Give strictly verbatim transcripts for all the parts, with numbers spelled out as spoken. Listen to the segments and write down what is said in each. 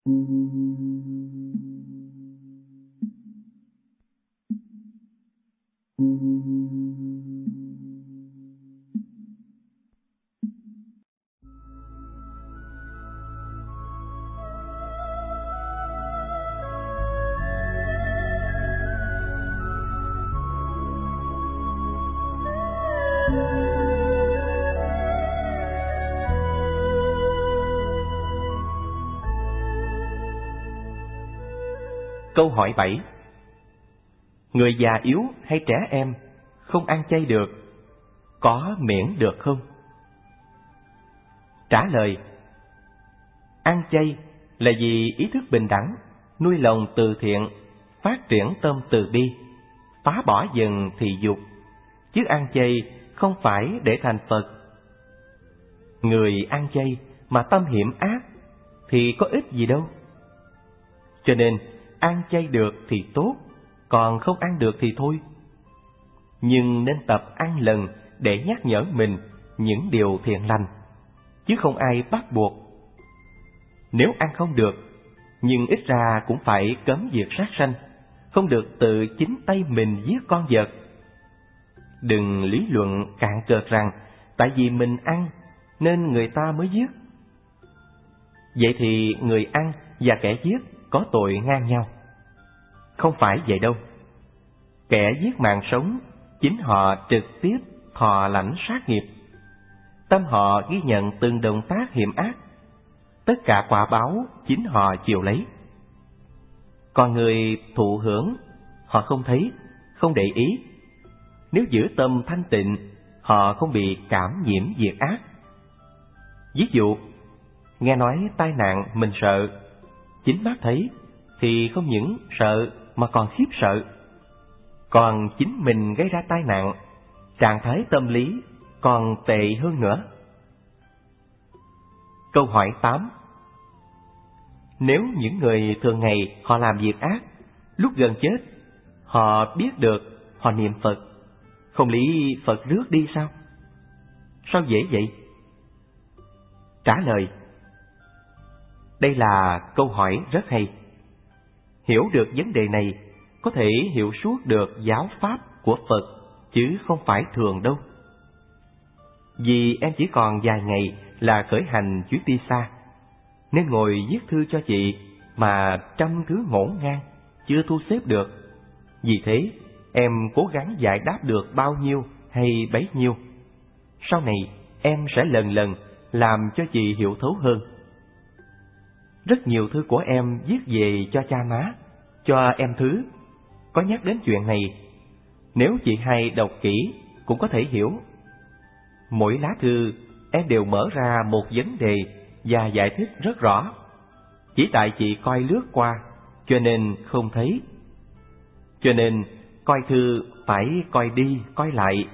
Câu hỏi bảy. Người già yếu hay trẻ em không ăn chay được, có miễn được không? Trả lời: ăn chay là vì ý thức bình đẳng, nuôi lòng từ thiện, phát triển tâm từ bi, phá bỏ dần thị dục, chứ ăn chay không phải để thành Phật. Người ăn chay mà tâm hiểm ác thì có ích gì đâu. Cho nên ăn chay được thì tốt, còn không ăn được thì thôi. Nhưng nên tập ăn lần để nhắc nhở mình những điều thiện lành, chứ không ai bắt buộc. Nếu ăn không được, nhưng ít ra cũng phải cấm việc sát sanh, không được tự chính tay mình giết con vật. Đừng lý luận cạn cợt rằng tại vì mình ăn nên người ta mới giết. Vậy thì người ăn và kẻ giết có tội ngang nhau. Không phải vậy đâu. Kẻ giết mạng sống, chính họ trực tiếp thọ lãnh sát nghiệp. Tâm họ ghi nhận từng động tác hiểm ác, tất cả quả báo chính họ chịu lấy. Còn người thụ hưởng, họ không thấy, không để ý. Nếu giữ tâm thanh tịnh, họ không bị cảm nhiễm việc ác. Ví dụ, nghe nói tai nạn mình sợ, chính mắt thấy thì không những sợ mà còn khiếp sợ. Còn chính mình gây ra tai nạn, trạng thái tâm lý còn tệ hơn nữa. Câu hỏi tám. Nếu những người thường ngày họ làm việc ác, lúc gần chết họ biết được, họ niệm Phật, không lý Phật rước đi sao? Sao dễ vậy? Trả lời: đây là câu hỏi rất hay. Hiểu được vấn đề này có thể hiểu suốt được giáo pháp của Phật, chứ không phải thường đâu. Vì em chỉ còn vài ngày là khởi hành chuyến đi xa, nên ngồi viết thư cho chị mà trăm thứ ngổn ngang, chưa thu xếp được. Vì thế em cố gắng giải đáp được bao nhiêu hay bấy nhiêu. Sau này em sẽ lần lần làm cho chị hiểu thấu hơn. Rất nhiều thư của em viết về cho cha má, cho em Thứ, có nhắc đến chuyện này. Nếu chị hay đọc kỹ cũng có thể hiểu. Mỗi lá thư em đều mở ra một vấn đề và giải thích rất rõ. Chỉ tại chị coi lướt qua cho nên không thấy. Cho nên coi thư phải coi đi coi lại.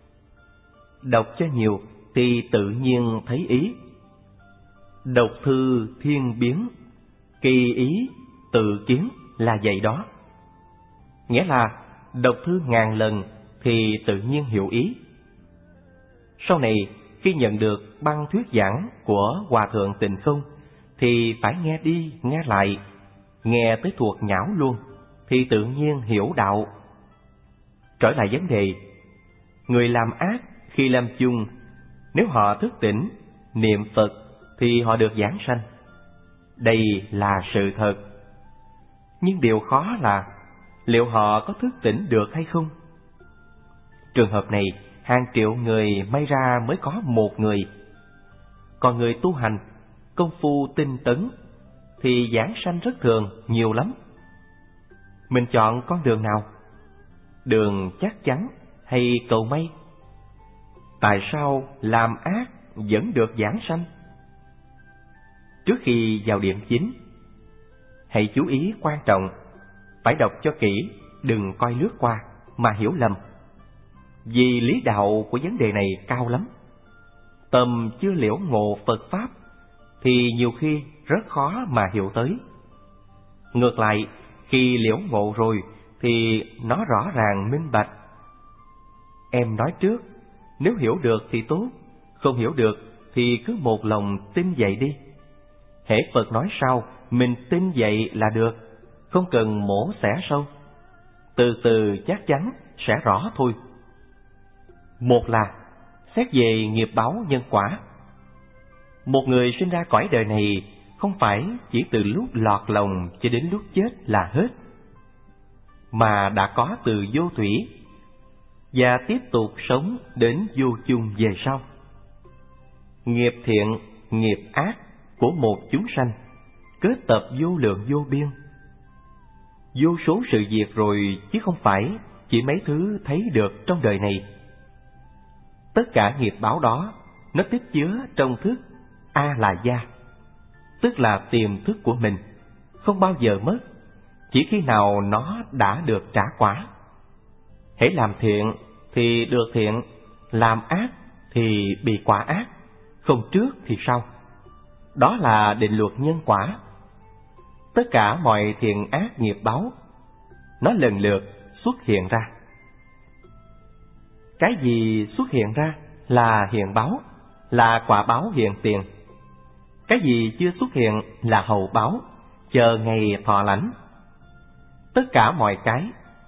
Đọc cho nhiều thì tự nhiên thấy ý. Đọc thư thiên biến, kỳ ý tự kiến là vậy đó. Nghĩa là đọc thư ngàn lần thì tự nhiên hiểu ý. Sau này khi nhận được băng thuyết giảng của Hòa Thượng Tịnh Không thì phải nghe đi nghe lại, nghe tới thuộc nhão luôn thì tự nhiên hiểu đạo. Trở lại vấn đề, người làm ác khi làm chung, nếu họ thức tỉnh, niệm Phật thì họ được giảng sanh. Đây là sự thật. Nhưng điều khó là liệu họ có thức tỉnh được hay không? Trường hợp này hàng triệu người may ra mới có một người. Còn người tu hành, công phu tinh tấn thì giảng sanh rất thường, nhiều lắm. Mình chọn con đường nào? Đường chắc chắn hay cầu may? Tại sao làm ác vẫn được giảng sanh? Trước khi vào điểm chính, hãy chú ý quan trọng, phải đọc cho kỹ, đừng coi lướt qua mà hiểu lầm. Vì lý đạo của vấn đề này cao lắm. Tâm chưa liễu ngộ Phật Pháp thì nhiều khi rất khó mà hiểu tới. Ngược lại, khi liễu ngộ rồi thì nó rõ ràng minh bạch. Em nói trước, nếu hiểu được thì tốt, không hiểu được thì cứ một lòng tin vậy đi. hễ Phật nói sao, mình tin vậy là được, không cần mổ xẻ sâu. Từ từ chắc chắn sẽ rõ thôi. Một là xét về nghiệp báo nhân quả. Một người sinh ra cõi đời này không phải chỉ từ lúc lọt lòng cho đến lúc chết là hết, mà đã có từ vô thủy và tiếp tục sống đến vô chung về sau. Nghiệp thiện, nghiệp ác của một chúng sanh kết tập vô lượng vô biên, vô số sự việc rồi, chứ không phải chỉ mấy thứ thấy được trong đời này. Tất cả nghiệp báo đó nó tích chứa trong thức A là gia, tức là tiềm thức của mình, không bao giờ mất, chỉ khi nào nó đã được trả quả. Hễ làm thiện thì được thiện, làm ác thì bị quả ác, không trước thì sau. Đó là định luật nhân quả. Tất cả mọi thiện ác nghiệp báo nó lần lượt xuất hiện ra. Cái gì xuất hiện ra là hiện báo, là quả báo hiện tiền. Cái gì chưa xuất hiện là hậu báo, chờ ngày thọ lãnh. Tất cả mọi cái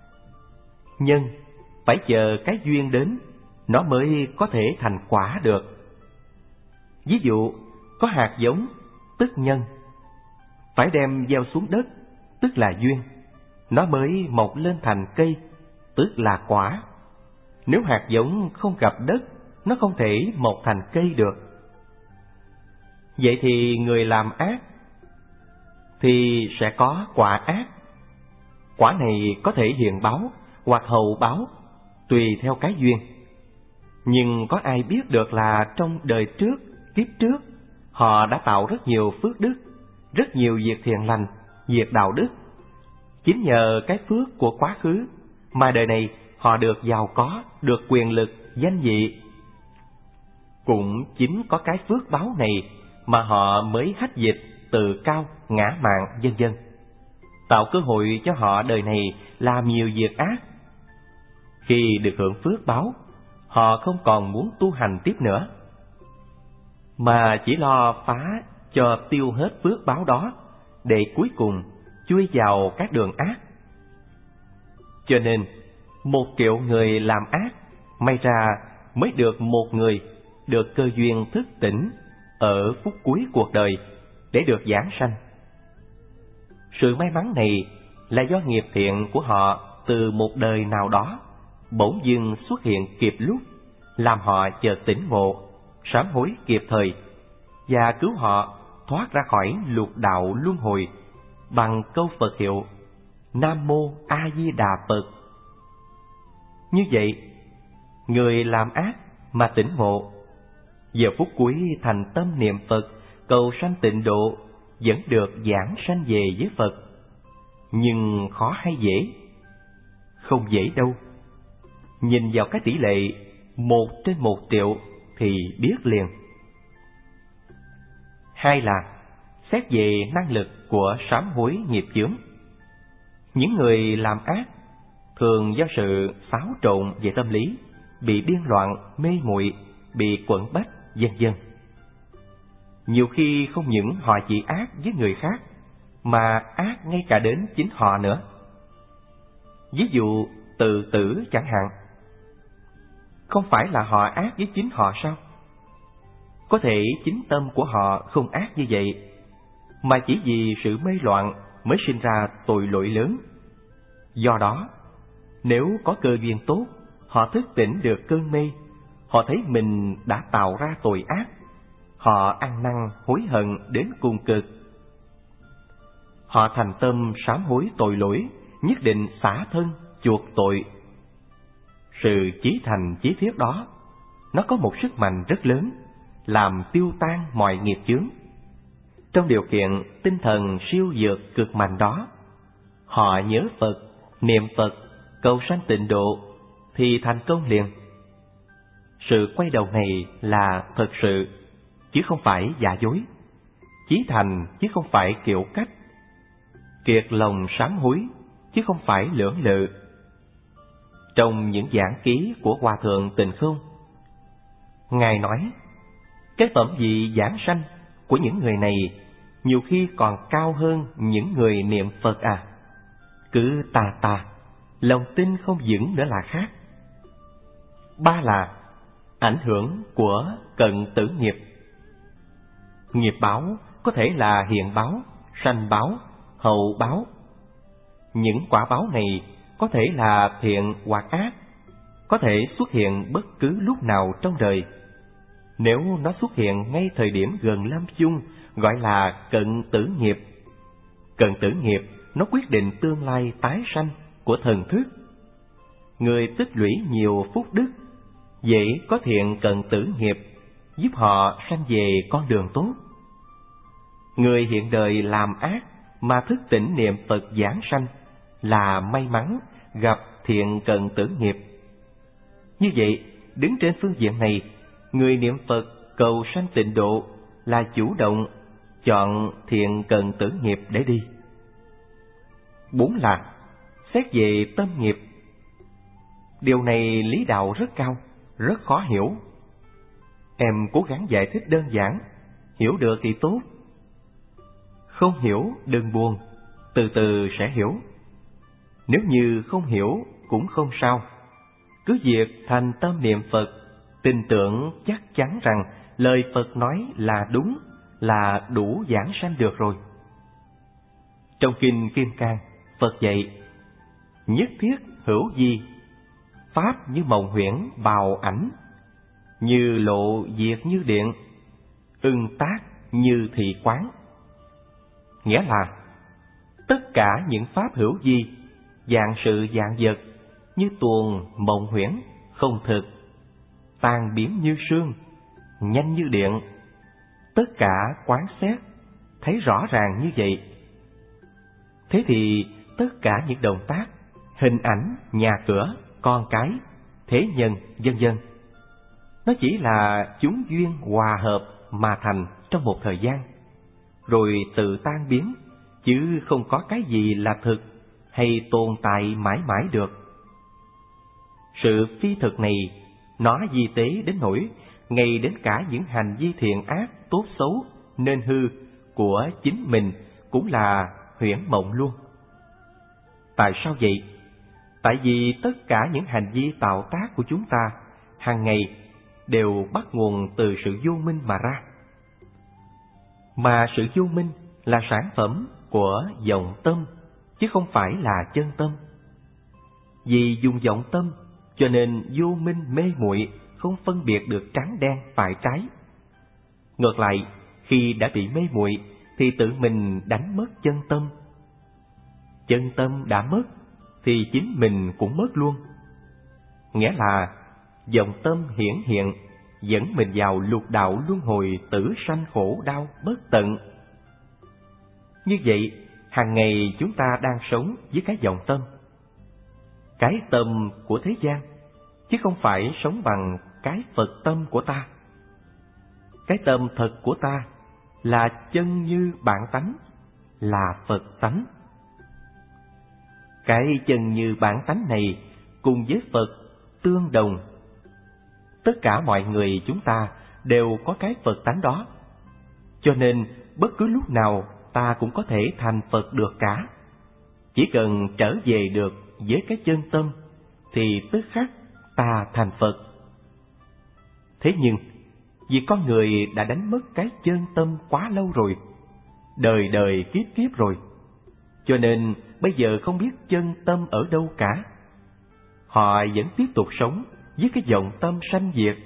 nhân phải chờ cái duyên đến, nó mới có thể thành quả được. Ví dụ, có hạt giống, tức nhân, phải đem gieo xuống đất, tức là duyên, nó mới mọc lên thành cây, tức là quả. Nếu hạt giống không gặp đất, nó không thể mọc thành cây được. Vậy thì người làm ác thì sẽ có quả ác. Quả này có thể hiện báo hoặc hậu báo, tùy theo cái duyên. Nhưng có ai biết được là trong đời trước, kiếp trước, họ đã tạo rất nhiều phước đức, rất nhiều việc thiện lành, việc đạo đức. Chính nhờ cái phước của quá khứ mà đời này họ được giàu có, được quyền lực, danh vị. Cũng chính có cái phước báo này mà họ mới hách dịch, tự cao, ngã mạn, vân vân, tạo cơ hội cho họ đời này làm nhiều việc ác. Khi được hưởng phước báo, họ không còn muốn tu hành tiếp nữa, mà chỉ lo phá cho tiêu hết phước báo đó, để cuối cùng chui vào các đường ác. Cho nên, một triệu người làm ác, may ra mới được một người được cơ duyên thức tỉnh ở phút cuối cuộc đời để được giảng sanh. Sự may mắn này là do nghiệp thiện của họ từ một đời nào đó bỗng dưng xuất hiện kịp lúc, làm họ chợt tỉnh ngộ, sám hối kịp thời và cứu họ thoát ra khỏi lục đạo luân hồi bằng câu Phật hiệu Nam Mô A Di Đà Phật. Như vậy, người làm ác mà tỉnh ngộ, giờ phút cuối thành tâm niệm Phật, cầu sanh tịnh độ, vẫn được giảng sanh về với Phật. Nhưng khó hay dễ? Không dễ đâu. Nhìn vào cái tỷ lệ một trên một triệu thì biết liền. Hai là xét về năng lực của sám hối nghiệp chướng. Những người làm ác thường do sự xáo trộn về tâm lý, bị điên loạn, mê muội, bị quẩn bách, vân vân. Nhiều khi không những họ chỉ ác với người khác, mà ác ngay cả đến chính họ nữa. Ví dụ tự tử chẳng hạn, không phải là họ ác với chính họ sao? Có thể chính tâm của họ không ác như vậy, mà chỉ vì sự mê loạn mới sinh ra tội lỗi lớn. Do đó, nếu có cơ duyên tốt, họ thức tỉnh được cơn mê, họ thấy mình đã tạo ra tội ác, họ ăn năn hối hận đến cùng cực. Họ thành tâm sám hối tội lỗi, nhất định xả thân, chuộc tội. Sự chí thành chí thiết đó, nó có một sức mạnh rất lớn, làm tiêu tan mọi nghiệp chướng. Trong điều kiện tinh thần siêu vượt cực mạnh đó, họ nhớ Phật, niệm Phật, cầu sanh tịnh độ thì thành công liền. Sự quay đầu này là thật sự, chứ không phải giả dối, chí thành chứ không phải kiểu cách, kiệt lòng sám hối chứ không phải lưỡng lự. Trong những giảng ký của Hòa Thượng Tịnh Không, Ngài nói, cái phẩm vị giảng sanh của những người này nhiều khi còn cao hơn những người niệm Phật à. Cứ tà tà, lòng tin không vững nữa là khác. Ba là ảnh hưởng của cận tử nghiệp. Nghiệp báo có thể là hiện báo, sanh báo, hậu báo. Những quả báo này có thể là thiện hoặc ác, có thể xuất hiện bất cứ lúc nào trong đời. Nếu nó xuất hiện ngay thời điểm gần lâm chung, gọi là cận tử nghiệp. Cận tử nghiệp nó quyết định tương lai tái sanh của thần thức. Người tích lũy nhiều phúc đức, dễ có thiện cận tử nghiệp, giúp họ sanh về con đường tốt. Người hiện đời làm ác mà thức tỉnh niệm Phật giảng sanh là may mắn gặp thiện cận tử nghiệp. Như vậy, đứng trên phương diện này, người niệm Phật cầu sanh tịnh độ là chủ động chọn thiện cận tử nghiệp để đi. Bốn là xét về tâm nghiệp. Điều này lý đạo rất cao, rất khó hiểu. Em cố gắng giải thích đơn giản, hiểu được thì tốt. Không hiểu đừng buồn, từ từ sẽ hiểu. Nếu như không hiểu cũng không sao. Cứ việc thành tâm niệm Phật, tin tưởng chắc chắn rằng lời Phật nói là đúng, là đủ giảng sanh được rồi. Trong Kinh Kim Cang, Phật dạy: nhất thiết hữu vi, pháp như mộng huyễn bào ảnh, như lộ diệt như điện, ưng tác như thị quán. Nghĩa là tất cả những pháp hữu vi, dạng sự dạng vật, như tuồng mộng huyễn, không thực, tan biến như sương, nhanh như điện. Tất cả quán xét, thấy rõ ràng như vậy. Thế thì tất cả những động tác, hình ảnh, nhà cửa, con cái, thế nhân, vân vân, nó chỉ là chúng duyên hòa hợp mà thành trong một thời gian, rồi tự tan biến, chứ không có cái gì là thực hay tồn tại mãi mãi được. Sự phi thực này, nó vi tế đến nỗi ngay đến cả những hành vi thiện ác, tốt xấu, nên hư của chính mình cũng là huyễn mộng luôn. Tại sao vậy? Tại vì tất cả những hành vi tạo tác của chúng ta hàng ngày đều bắt nguồn từ sự vô minh mà ra. Mà sự vô minh là sản phẩm của vọng tâm, chứ không phải là chân tâm. Vì dùng vọng tâm, cho nên vô minh mê muội, không phân biệt được trắng đen phải trái. Ngược lại, khi đã bị mê muội thì tự mình đánh mất chân tâm. Chân tâm đã mất thì chính mình cũng mất luôn. Nghĩa là vọng tâm hiển hiện dẫn mình vào lục đạo luân hồi tử sanh khổ đau bất tận. Như vậy, hàng ngày chúng ta đang sống với cái vọng tâm, cái tâm của thế gian, chứ không phải sống bằng cái Phật tâm của ta. Cái tâm thật của ta là chân như bản tánh, là Phật tánh. Cái chân như bản tánh này cùng với Phật tương đồng. Tất cả mọi người chúng ta đều có cái Phật tánh đó, cho nên bất cứ lúc nào ta cũng có thể thành Phật được cả. Chỉ cần trở về được với cái chân tâm thì tức khắc ta thành Phật. Thế nhưng vì con người đã đánh mất cái chân tâm quá lâu rồi, đời đời kiếp kiếp rồi, cho nên bây giờ không biết chân tâm ở đâu cả. Họ vẫn tiếp tục sống với cái vọng tâm sanh diệt.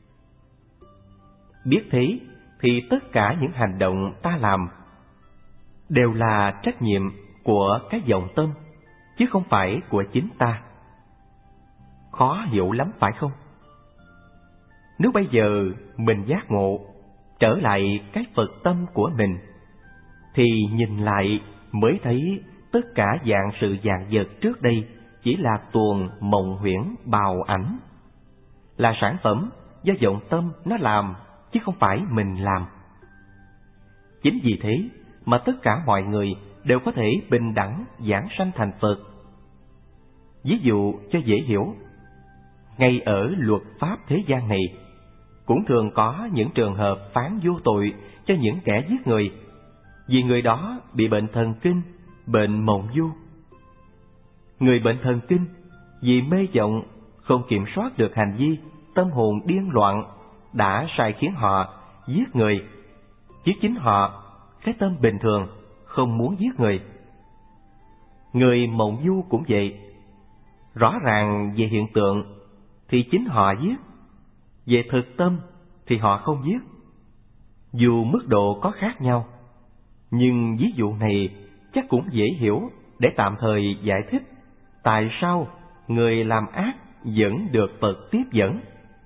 Biết thế thì tất cả những hành động ta làm đều là trách nhiệm của cái vọng tâm, chứ không phải của chính ta. Khó hiểu lắm phải không? Nếu bây giờ mình giác ngộ, trở lại cái Phật tâm của mình, thì nhìn lại mới thấy tất cả dạng sự dạng vật trước đây chỉ là tuồng mộng huyễn bào ảnh, là sản phẩm do vọng tâm nó làm, chứ không phải mình làm. Chính vì thế mà tất cả mọi người đều có thể bình đẳng giảng sanh thành Phật. Ví dụ cho dễ hiểu, ngay ở luật pháp thế gian này cũng thường có những trường hợp phán vô tội cho những kẻ giết người, vì người đó bị bệnh thần kinh, bệnh mộng du. Người bệnh thần kinh vì mê vọng không kiểm soát được hành vi, tâm hồn điên loạn đã sai khiến họ giết người, chứ chính họ, cái tâm bình thường, không muốn giết người. Người mộng du cũng vậy, rõ ràng về hiện tượng thì chính họ giết, về thực tâm thì họ không giết. Dù mức độ có khác nhau, nhưng ví dụ này chắc cũng dễ hiểu để tạm thời giải thích tại sao người làm ác vẫn được Phật tiếp dẫn.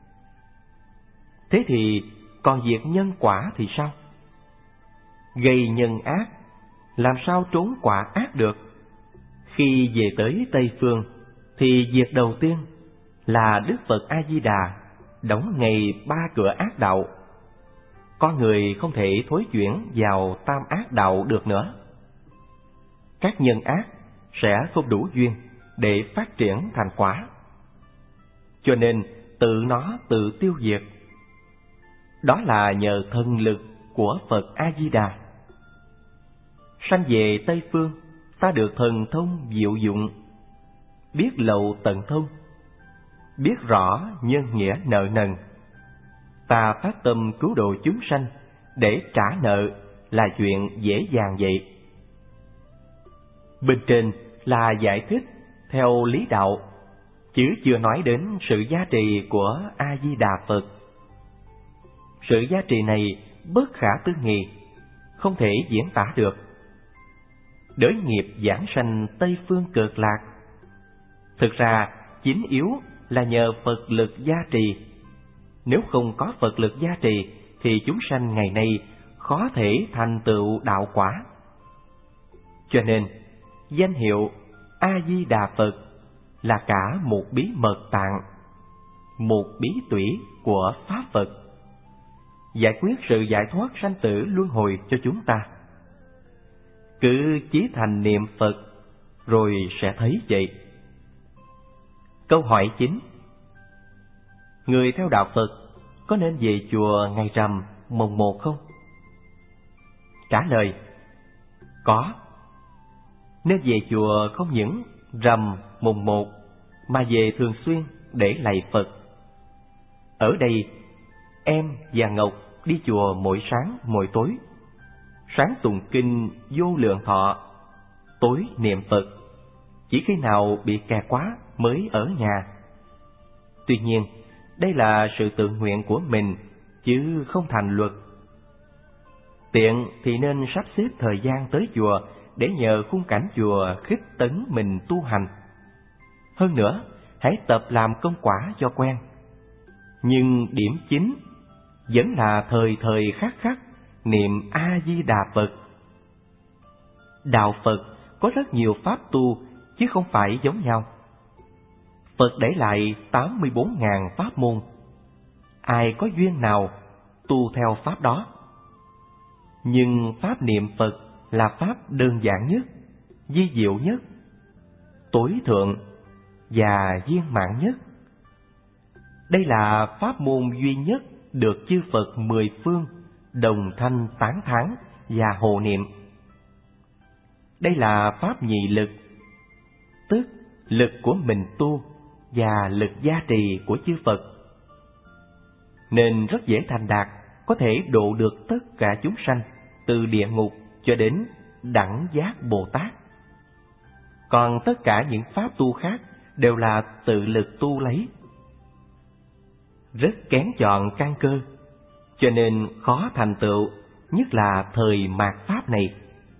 Thế thì còn việc nhân quả thì sao? Gây nhân ác, làm sao trốn quả ác được? Khi về tới Tây Phương, thì việc đầu tiên là Đức Phật A-di-đà đóng ngay ba cửa ác đạo. Con người không thể thối chuyển vào tam ác đạo được nữa. Các nhân ác sẽ không đủ duyên để phát triển thành quả, cho nên tự nó tự tiêu diệt. Đó là nhờ thần lực của Phật A-di-đà. Sanh về Tây Phương, ta được thần thông diệu dụng, biết lậu tận thông, biết rõ nhân nghĩa nợ nần. Ta phát tâm cứu độ chúng sanh để trả nợ là chuyện dễ dàng vậy. Bên trên là giải thích theo lý đạo, chứ chưa nói đến sự giá trị của A-di-đà Phật. Sự giá trị này bất khả tư nghị, không thể diễn tả được. Đới nghiệp giảng sanh Tây Phương Cực Lạc, thực ra chính yếu là nhờ Phật lực gia trì. Nếu không có Phật lực gia trì thì chúng sanh ngày nay khó thể thành tựu đạo quả. Cho nên danh hiệu A-di-đà Phật là cả một bí mật tạng, một bí tủy của Pháp Phật, giải quyết sự giải thoát sanh tử luân hồi cho chúng ta. Cứ chí thành niệm Phật rồi sẽ thấy vậy. Câu hỏi chính: người theo đạo Phật có nên về chùa ngày rằm mồng một không? Trả lời: có. Nên về chùa không những rằm mùng một mà về thường xuyên để lạy Phật. Ở đây em và Ngọc đi chùa mỗi sáng mỗi tối. Sáng tụng kinh Vô Lượng Thọ, tối niệm Phật. Chỉ khi nào bị kẹt quá mới ở nhà. Tuy nhiên đây là sự tự nguyện của mình, chứ không thành luật. Tiện thì nên sắp xếp thời gian tới chùa để nhờ khung cảnh chùa khích tấn mình tu hành. Hơn nữa, hãy tập làm công quả cho quen. Nhưng điểm chính vẫn là thời thời khắc khắc niệm A-di-đà Phật. Đạo Phật có rất nhiều pháp tu, chứ không phải giống nhau. Phật để lại tám mươi bốn nghìn pháp môn. Ai có duyên nào tu theo pháp đó. Nhưng pháp niệm Phật là pháp đơn giản nhất, vi diệu nhất, tối thượng và viên mãn nhất. Đây là pháp môn duy nhất được chư Phật mười phương đồng thanh tán thán và hộ niệm. Đây là pháp nhị lực, tức lực của mình tu và lực gia trì của chư Phật, nên rất dễ thành đạt, có thể độ được tất cả chúng sanh từ địa ngục cho đến đẳng giác Bồ Tát. Còn tất cả những pháp tu khác đều là tự lực tu lấy, rất kén chọn căn cơ, cho nên khó thành tựu, nhất là thời mạt pháp này.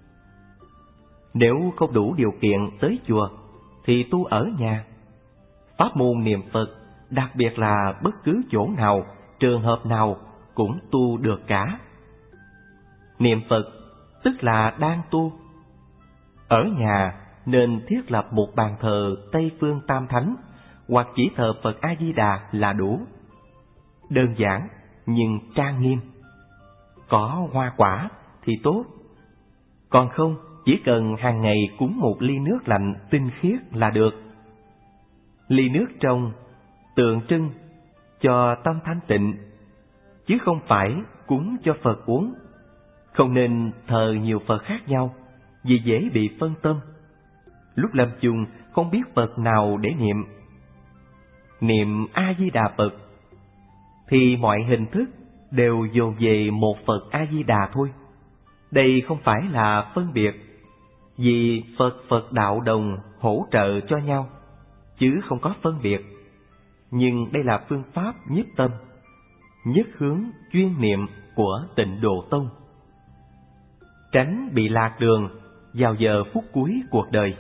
Nếu không đủ điều kiện tới chùa thì tu ở nhà. Pháp môn niệm Phật, đặc biệt là bất cứ chỗ nào, trường hợp nào cũng tu được cả. Niệm Phật tức là đang tu. Ở nhà nên thiết lập một bàn thờ Tây Phương Tam Thánh, hoặc chỉ thờ Phật A-di-đà là đủ. Đơn giản nhưng trang nghiêm. Có hoa quả thì tốt. Còn không, chỉ cần hàng ngày cúng một ly nước lạnh tinh khiết là được. Ly nước trong tượng trưng cho tâm thanh tịnh, chứ không phải cúng cho Phật uống. Không nên thờ nhiều Phật khác nhau, vì dễ bị phân tâm. Lúc lâm chung không biết Phật nào để niệm. Niệm A-di-đà Phật thì mọi hình thức đều dồn về một Phật A-di-đà thôi. Đây không phải là phân biệt, vì Phật Phật đạo đồng hỗ trợ cho nhau, chứ không có phân biệt. Nhưng đây là phương pháp nhiếp tâm, nhất hướng chuyên niệm của Tịnh Độ Tông, tránh bị lạc đường vào giờ phút cuối cuộc đời.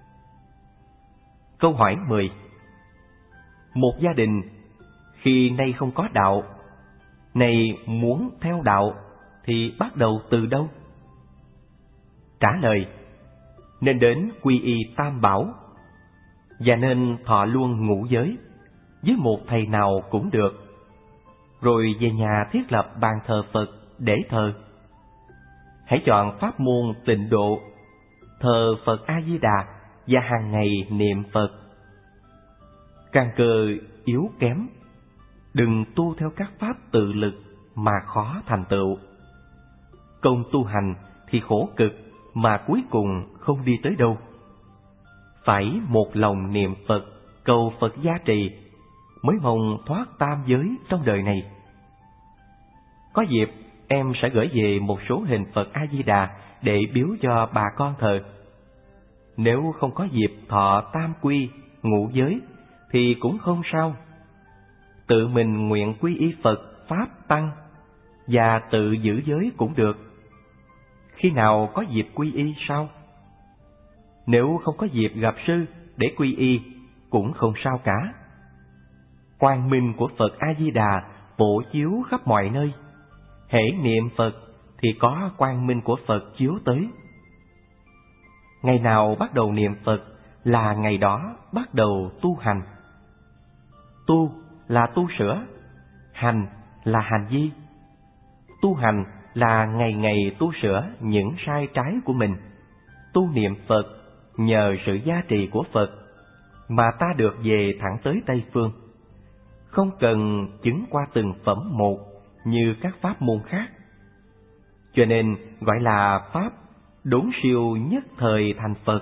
Câu hỏi mười. Một gia đình khi nay không có đạo, này muốn theo đạo thì bắt đầu từ đâu? Trả lời: nên đến quy y Tam Bảo, và nên thọ luôn ngũ giới với một thầy nào cũng được, rồi về nhà thiết lập bàn thờ Phật để thờ. Hãy chọn pháp môn Tịnh Độ, thờ Phật A-di-đà và hàng ngày niệm Phật. Căn cơ yếu kém, đừng tu theo các pháp tự lực mà khó thành tựu. Công tu hành thì khổ cực mà cuối cùng không đi tới đâu. Phải một lòng niệm Phật, cầu Phật gia trì, mới mong thoát tam giới trong đời này. Có dịp em sẽ gửi về một số hình Phật A-di-đà để biếu cho bà con thờ. Nếu không có dịp thọ tam quy, ngũ giới thì cũng không sao. Tự mình nguyện quy y Phật, Pháp, Tăng và tự giữ giới cũng được. Khi nào có dịp quy y sao? Nếu không có dịp gặp sư để quy y cũng không sao cả. Quang minh của Phật A-di-đà phổ chiếu khắp mọi nơi. Hễ niệm Phật thì có quang minh của Phật chiếu tới. Ngày nào bắt đầu niệm Phật là ngày đó bắt đầu tu hành. Tu là tu sửa, hành là hành vi. Tu hành là ngày ngày tu sửa những sai trái của mình. Tu niệm Phật nhờ sự gia trì của Phật mà ta được về thẳng tới Tây Phương, không cần chứng qua từng phẩm một như các pháp môn khác. Cho nên gọi là pháp đốn siêu nhất thời thành Phật.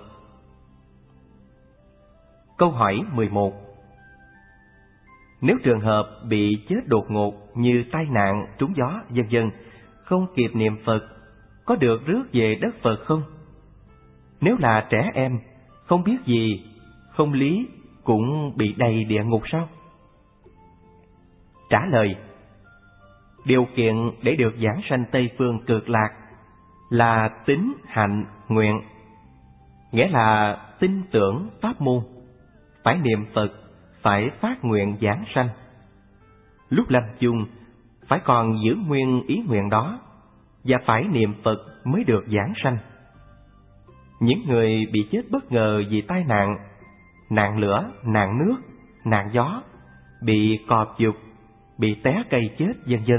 Câu hỏi mười một. Nếu trường hợp bị chết đột ngột như tai nạn, trúng gió, vân vân, không kịp niệm Phật, có được rước về đất Phật không? Nếu là trẻ em, không biết gì, không lý, cũng bị đầy địa ngục sao? Trả lời: điều kiện để được giảng sanh Tây Phương Cực Lạc là tín hạnh nguyện, nghĩa là tin tưởng pháp môn, phải niệm Phật, phải phát nguyện giảng sanh. Lúc lâm chung phải còn giữ nguyên ý nguyện đó, và phải niệm Phật mới được giảng sanh. Những người bị chết bất ngờ vì tai nạn, nạn lửa, nạn nước, nạn gió, bị cọp giục, bị té cây chết vân vân,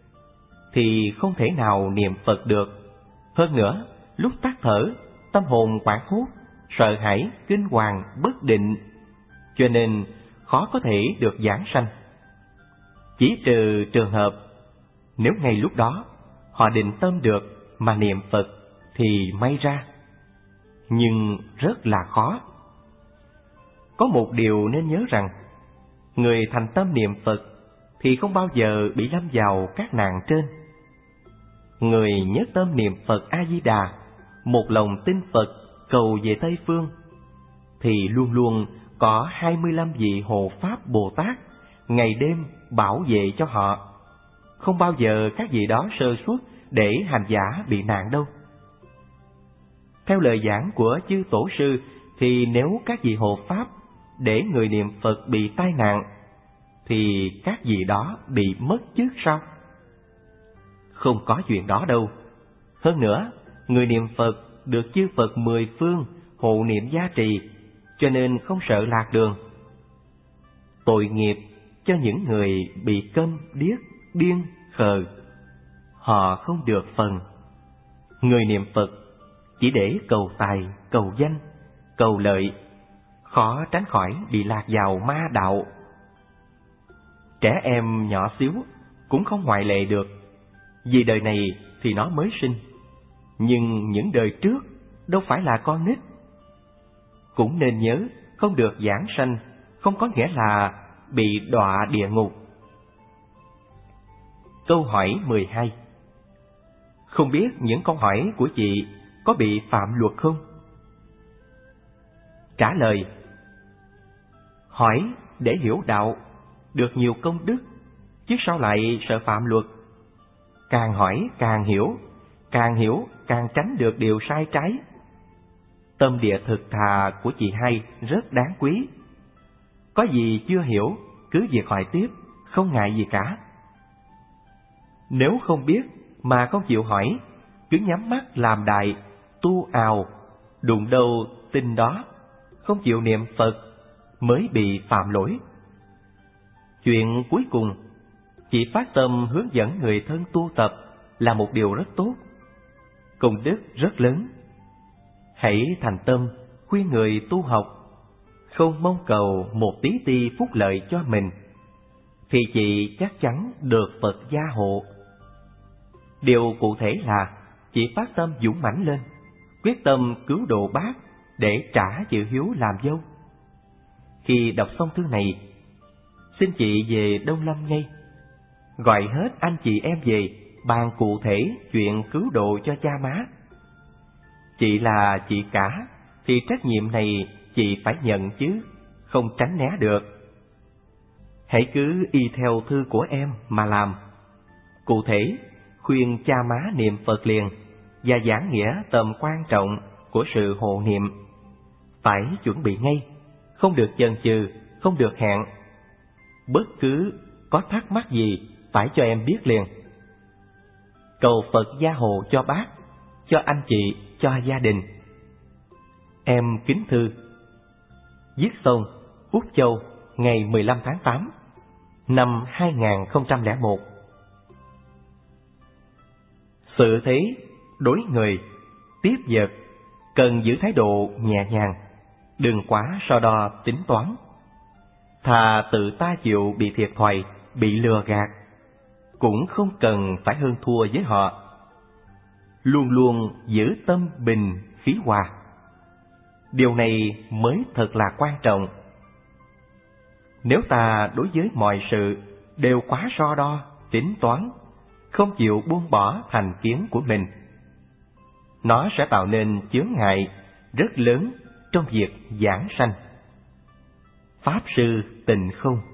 thì không thể nào niệm Phật được. Hơn nữa, lúc tắt thở, tâm hồn hoảng hốt, sợ hãi, kinh hoàng, bất định, cho nên khó có thể được giảng sanh. Chỉ trừ trường hợp nếu ngay lúc đó họ định tâm được mà niệm Phật thì may ra, nhưng rất là khó. Có một điều nên nhớ rằng, người thành tâm niệm Phật thì không bao giờ bị lâm vào các nạn trên. Người nhất tâm niệm Phật A-di-đà, một lòng tin Phật cầu về Tây Phương, thì luôn luôn có hai mươi lăm vị hộ Pháp Bồ Tát ngày đêm bảo vệ cho họ. Không bao giờ các vị đó sơ suất để hành giả bị nạn đâu. Theo lời giảng của chư Tổ sư thì nếu các vị hộ Pháp để người niệm Phật bị tai nạn, thì các vị đó bị mất chức sao? Không có chuyện đó đâu. Hơn nữa, người niệm Phật được chư Phật mười phương hộ niệm gia trì, cho nên không sợ lạc đường. Tội nghiệp cho những người bị câm, điếc, điên, khờ, họ không được phần. Người niệm Phật chỉ để cầu tài, cầu danh, cầu lợi, khó tránh khỏi bị lạc vào ma đạo. Trẻ em nhỏ xíu cũng không ngoại lệ được. Vì đời này thì nó mới sinh, nhưng những đời trước đâu phải là con nít. Cũng nên nhớ, không được giảng sanh không có nghĩa là bị đọa địa ngục. Câu hỏi mười hai. Không biết những câu hỏi của chị có bị phạm luật không? Trả lời: hỏi để hiểu đạo, được nhiều công đức, chứ sao lại sợ phạm luật. Càng hỏi càng hiểu, càng hiểu càng tránh được điều sai trái. Tâm địa thực thà của chị hai rất đáng quý. Có gì chưa hiểu, cứ việc hỏi tiếp, không ngại gì cả. Nếu không biết mà không chịu hỏi, cứ nhắm mắt làm đại, tu ào, đụng đâu tin đó, không chịu niệm Phật, mới bị phạm lỗi. Chuyện cuối cùng, chị phát tâm hướng dẫn người thân tu tập là một điều rất tốt, công đức rất lớn. Hãy thành tâm khuyên người tu học, không mong cầu một tí ti phúc lợi cho mình, thì chị chắc chắn được Phật gia hộ. Điều cụ thể là chị phát tâm dũng mãnh lên, quyết tâm cứu độ bác để trả chữ hiếu làm dâu. Khi đọc xong thư này, xin chị về Đông Lâm ngay, gọi hết anh chị em về bàn cụ thể chuyện cứu độ cho cha má. Chị là chị cả thì trách nhiệm này chị phải nhận chứ, không tránh né được. Hãy cứ y theo thư của em mà làm. Cụ thể, khuyên cha má niệm Phật liền và giảng nghĩa tầm quan trọng của sự hộ niệm. Phải chuẩn bị ngay, không được chần chừ, không được hẹn. Bất cứ có thắc mắc gì phải cho em biết liền. Cầu Phật gia hộ cho bác, cho anh chị, cho gia đình. Em kính thư. Viết xong Úc Châu ngày mười lăm tháng tám năm hai nghìn không trăm lẻ một. Sự thế đối người, tiếp vật cần giữ thái độ nhẹ nhàng, đừng quá so đo tính toán. Thà tự ta chịu bị thiệt thòi, bị lừa gạt, cũng không cần phải hơn thua với họ. Luôn luôn giữ tâm bình khí hòa. Điều này mới thật là quan trọng. Nếu ta đối với mọi sự đều quá so đo, tính toán, không chịu buông bỏ thành kiến của mình, nó sẽ tạo nên chướng ngại rất lớn trong việc giảng sanh. Pháp Sư Tịnh Không.